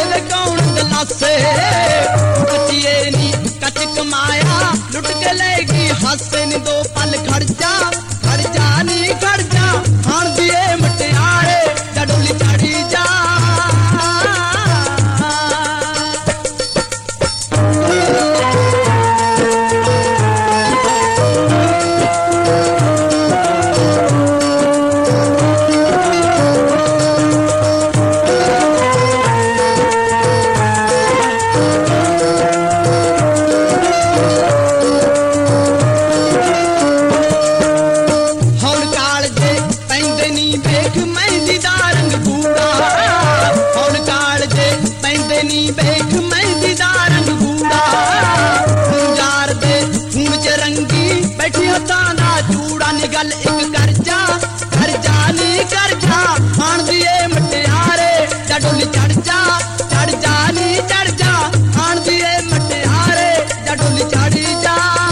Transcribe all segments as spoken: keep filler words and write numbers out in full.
वे कौन दलासे कचिए नी कच कमाया लुट के लेगी हसे नी दो पल खर्चा खर्चा नी खर्चा हाण दिए मटियारे डडोली चढ़ी जा बेख मेहंदी दा रंग बूड़ा गुंजार दे खून च रंगी बैठी हत्थां दा चूड़ा नी गल इक कर जा कर जा नी कर जा हाण दिए मटियारे डडोली चढ़ जा चढ़ जा नी चढ़ जा हाण दिए मटियारे डडोली चढ़ी जा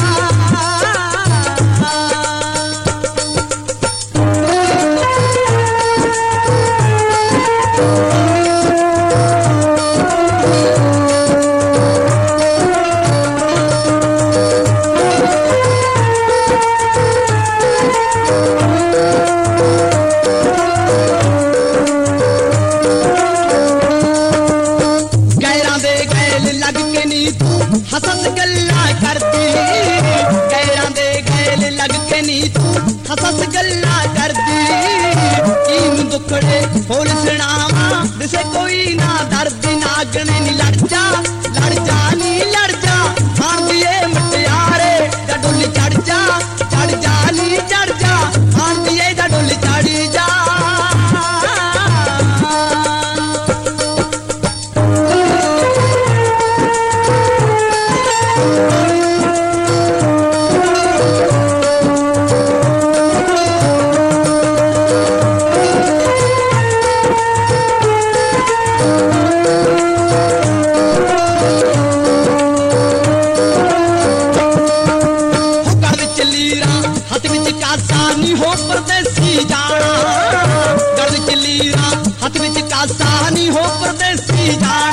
हसत गल्ला करदी गैरां दे गैल लग के नी तू हसत गल्ला करदी कीन दुखड़े होल सुनावा दिसे कोई ना दर्द नागने नी लड़ जा लड़ जा नी लड़ जा हाण दिए मटियारे डडोली चढ़ जा चढ़ जा नी चढ़ जा हाण दिए डडोली चढ़ी जा नी हो परदेसी जाना गल चलीरा हथ विच कासा नी हो परदेसी जाना